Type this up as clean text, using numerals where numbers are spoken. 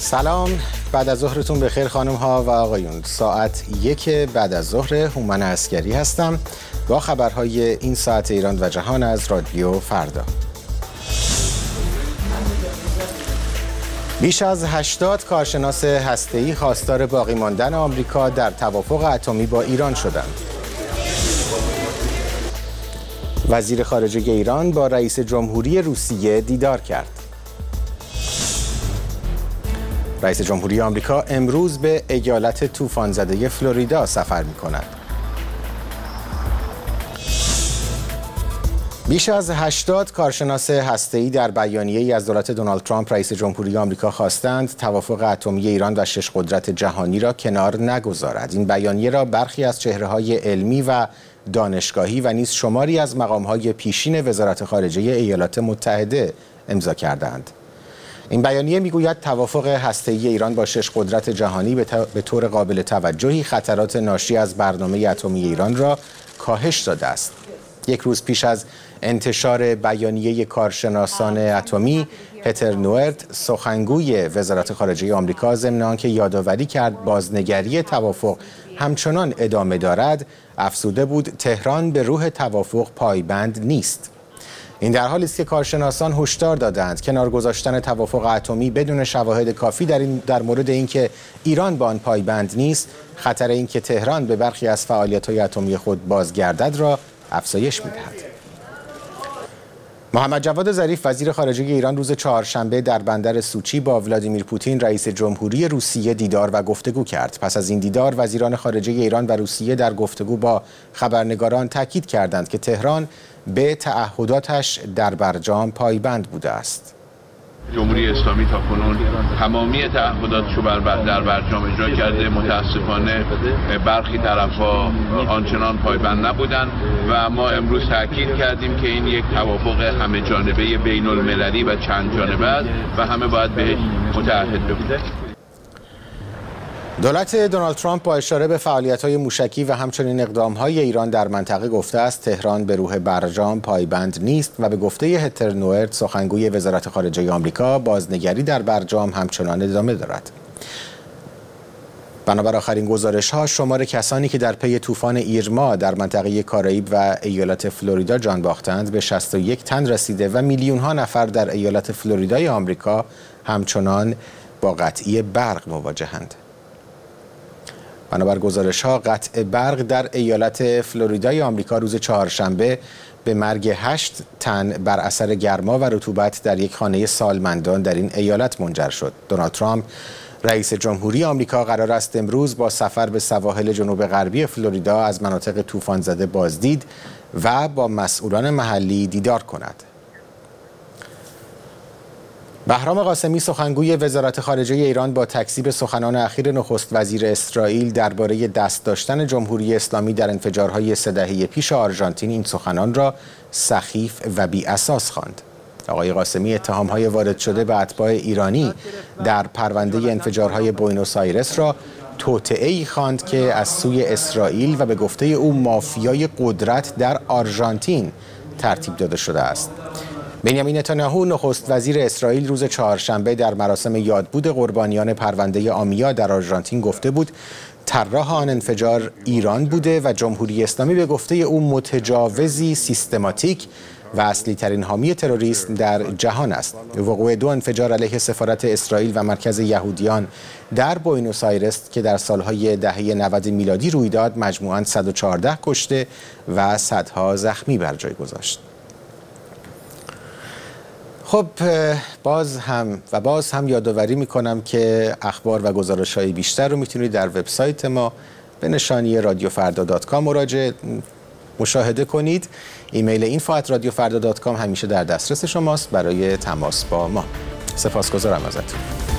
سلام، بعد از ظهرتون بخیر خانم ها و آقایون. ساعت 1 بعد از ظهر، هومن عسگری هستم با خبرهای این ساعت ایران و جهان از رادیو فردا. بیش از 80 کارشناس هسته‌ای خواستار باقی ماندن آمریکا در توافق اتمی با ایران شدند. وزیر خارجه ایران با رئیس جمهوری روسیه دیدار کرد. رئیس جمهوری آمریکا امروز به ایالت طوفان زده فلوریدا سفر می‌کند. بیش از 80 کارشناس هسته‌ای در بیانیه‌ای از دولت دونالد ترامپ رئیس جمهوری آمریکا خواستند توافق اتمی ایران و 6 قدرت جهانی را کنار نگذارد. این بیانیه را برخی از چهره‌های علمی و دانشگاهی و نیز شماری از مقام‌های پیشین وزارت خارجه ایالات متحده امضا کردند. این بیانیه میگوید توافق هسته‌ای ایران با 6 قدرت جهانی به طور قابل توجهی خطرات ناشی از برنامه اتمی ایران را کاهش داده است. یک روز پیش از انتشار بیانیه کارشناسان اتمی، هتر نورت، سخنگوی وزارت خارجه آمریکا، ضمن آنکه یادآوری کرد بازنگری توافق همچنان ادامه دارد، افزوده بود تهران به روح توافق پایبند نیست. این در حالی است که کارشناسان هشدار دادند کنار گذاشتن توافق اتمی بدون شواهد کافی در مورد اینکه ایران با آن پایبند نیست، خطر اینکه تهران به برخی از فعالیت‌های اتمی خود بازگردد را افزایش می‌دهد. محمد جواد ظریف وزیر خارجه ایران روز چهارشنبه در بندر سوچی با ولادیمیر پوتین رئیس جمهوری روسیه دیدار و گفتگو کرد. پس از این دیدار وزیران خارجه ایران و روسیه در گفتگو با خبرنگاران تاکید کردند که تهران به تعهداتش در برجام پایبند بوده است. جمهوری اسلامی تاکنون تمامی تعهداتش رو در برجام اجرا کرده. متاسفانه برخی طرف‌ها آنچنان پایبند نبودند و ما امروز تاکید کردیم که این یک توافق همه جانبه بین المللی و چند جانبه است و همه باید بهش متعهد بودند. دولت دونالد ترامپ با اشاره به فعالیت‌های موشکی و همچنین اقدام‌های ایران در منطقه گفته است تهران به روح برجام پایبند نیست و به گفته هتر نورت، سخنگوی وزارت خارجه آمریکا، بازنگری در برجام همچنان ادامه دارد. بنابر آخرین گزارش‌ها، شمار کسانی که در پی طوفان ایرما در منطقه کارائیب و ایالت فلوریدا جان باختند به 61 تن رسیده و میلیون‌ها نفر در ایالت فلوریدای آمریکا همچنان با قطعی برق مواجهند. بنابر گزارش‌ها، قطع برق در ایالت فلوریدای آمریکا روز چهارشنبه به مرگ 8 تن بر اثر گرما و رطوبت در یک خانه سالمندان در این ایالت منجر شد. دونالد ترامپ رئیس جمهوری آمریکا قرار است امروز با سفر به سواحل جنوب غربی فلوریدا از مناطق طوفان زده بازدید و با مسئولان محلی دیدار کند. بهرام قاسمی، سخنگوی وزارت خارجه ایران، با تکذیب سخنان اخیر نخست وزیر اسرائیل درباره دست داشتن جمهوری اسلامی در انفجارهای 3 دهه پیش آرژانتین، این سخنان را سخیف و بی اساس خواند. آقای قاسمی اتهام‌های وارد شده به اتباع ایرانی در پرونده انفجارهای بوئنوس آیرس را توطئه‌ای خواند که از سوی اسرائیل و به گفته او مافیای قدرت در آرژانتین ترتیب داده شده است. بنیامین نتانیاهو، نخست وزیر اسرائیل، روز چهارشنبه در مراسم یادبود قربانیان پرونده آمیا در آرژانتین گفته بود طراح آن انفجار ایران بوده و جمهوری اسلامی به گفته او متجاوزی سیستماتیک و اصلی ترین حامی تروریسم در جهان است. وقوع 2 انفجار علیه سفارت اسرائیل و مرکز یهودیان در بوئنوس آیرس که در سالهای دهه 90 میلادی روی داد، مجموعاً 114 کشته و صدها زخمی بر جای گذاشت. خب، باز هم یادآوری میکنم که اخبار و گزارش‌های بیشتر رو میتونید در وبسایت ما به نشانی radiofrda.com مشاهده کنید. ایمیل info@radiofrda.com همیشه در دسترس شماست برای تماس با ما. سپاسگزارم ازتون.